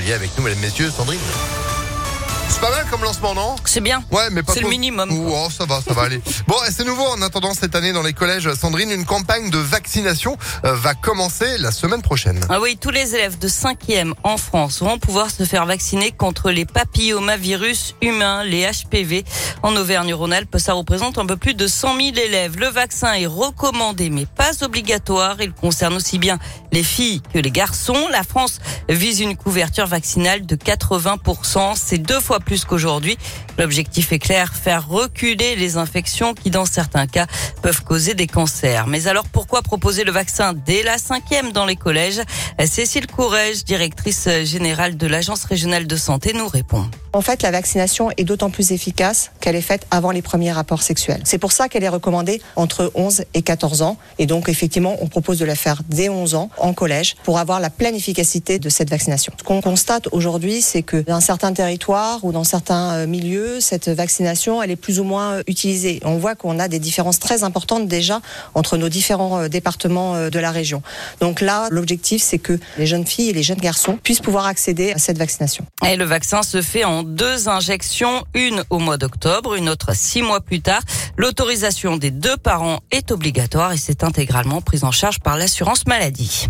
février avec nous, mesdames, messieurs, Sandrine. C'est pas mal comme lancement, non? C'est bien. Ouais, mais pas c'est trop. Le minimum. Oh, ça va aller. Bon, et c'est nouveau en attendant cette année dans les collèges. Sandrine, une campagne de vaccination va commencer la semaine prochaine. Ah oui, tous les élèves de 5e en France vont pouvoir se faire vacciner contre les papillomavirus humains, les HPV. En Auvergne-Rhône-Alpes, ça représente un peu plus de 100 000 élèves. Le vaccin est recommandé, mais pas obligatoire. Il concerne aussi bien les filles que les garçons. La France vise une couverture vaccinale de 80%. C'est 2 fois plus qu'aujourd'hui. L'objectif est clair, faire reculer les infections qui, dans certains cas, peuvent causer des cancers. Mais alors, pourquoi proposer le vaccin dès la 5e dans les collèges? Cécile Courrèges, directrice générale de l'Agence régionale de santé, nous répond. En fait, la vaccination est d'autant plus efficace qu'elle est faite avant les premiers rapports sexuels. C'est pour ça qu'elle est recommandée entre 11 et 14 ans. Et donc, effectivement, on propose de la faire dès 11 ans en collège pour avoir la pleine efficacité de cette vaccination. Ce qu'on constate aujourd'hui, c'est que dans certains territoires ou dans certains milieux, cette vaccination, elle est plus ou moins utilisée. On voit qu'on a des différences très importantes déjà entre nos différents départements de la région. Donc là, l'objectif, c'est que les jeunes filles et les jeunes garçons puissent pouvoir accéder à cette vaccination. Et le vaccin se fait en 2 injections, une au mois d'octobre, une autre 6 mois plus tard. L'autorisation des 2 parents est obligatoire et c'est intégralement prise en charge par l'assurance maladie.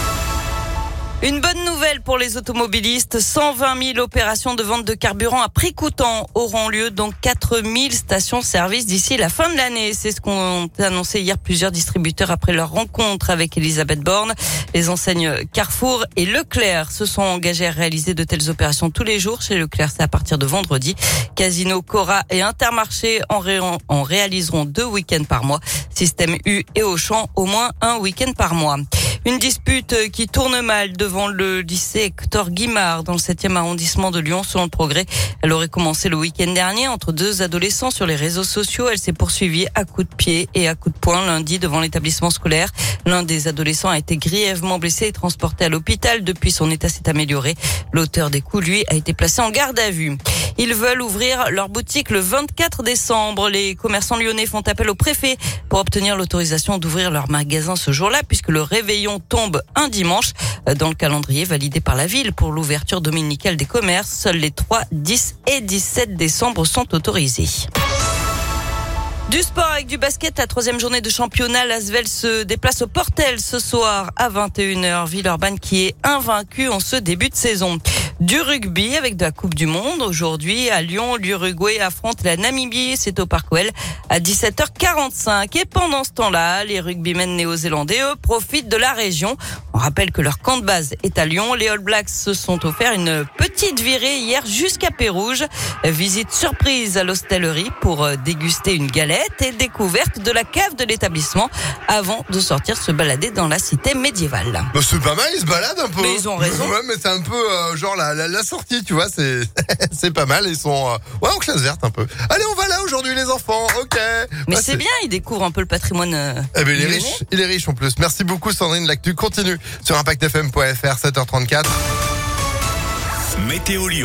Une bonne nouvelle pour les automobilistes. 120 000 opérations de vente de carburant à prix coûtant auront lieu dans 4 000 stations-service d'ici la fin de l'année. C'est ce qu'ont annoncé hier plusieurs distributeurs après leur rencontre avec Elisabeth Borne. Les enseignes Carrefour et Leclerc se sont engagés à réaliser de telles opérations tous les jours. Chez Leclerc, c'est à partir de vendredi. Casino, Cora et Intermarché en réaliseront 2 week-ends par mois. Système U et Auchan, au moins 1 week-end par mois. Une dispute qui tourne mal devant le lycée Hector Guimard dans le 7e arrondissement de Lyon, selon le Progrès. Elle aurait commencé le week-end dernier entre 2 adolescents sur les réseaux sociaux. Elle s'est poursuivie à coups de pied et à coups de poing lundi devant l'établissement scolaire. L'un des adolescents a été grièvement blessé et transporté à l'hôpital. Depuis, son état s'est amélioré. L'auteur des coups, lui, a été placé en garde à vue. Ils veulent ouvrir leur boutique le 24 décembre. Les commerçants lyonnais font appel au préfet pour obtenir l'autorisation d'ouvrir leur magasin ce jour-là, puisque le réveillon tombe un dimanche. Dans le calendrier validé par la ville pour l'ouverture dominicale des commerces, seuls les 3, 10 et 17 décembre sont autorisés. Du sport avec du basket, la 3e journée de championnat. L'Asvel se déplace au Portel ce soir à 21h. Villeurbanne qui est invaincu en ce début de saison. Du rugby avec de la Coupe du Monde. Aujourd'hui, à Lyon, l'Uruguay affronte la Namibie. C'est au Parc OL à 17h45. Et pendant ce temps-là, les rugbymen néo-zélandais, eux, profitent de la région. On rappelle que leur camp de base est à Lyon. Les All Blacks se sont offerts une petite virée hier jusqu'à Pérouge. Visite surprise à l'hostellerie pour déguster une galette et découverte de la cave de l'établissement avant de sortir se balader dans la cité médiévale. Bah, c'est pas mal, ils se baladent un peu. Mais ils ont raison. Ouais, mais c'est un peu genre la sortie, tu vois, c'est pas mal. Ils sont en classe verte un peu. Allez, on va là aujourd'hui les enfants, ok. Mais c'est bien, ils découvrent un peu le patrimoine. Eh ben, il est riche en plus. Merci beaucoup Sandrine, l'actu continue sur impactfm.fr, 7h34. Météo Lyon.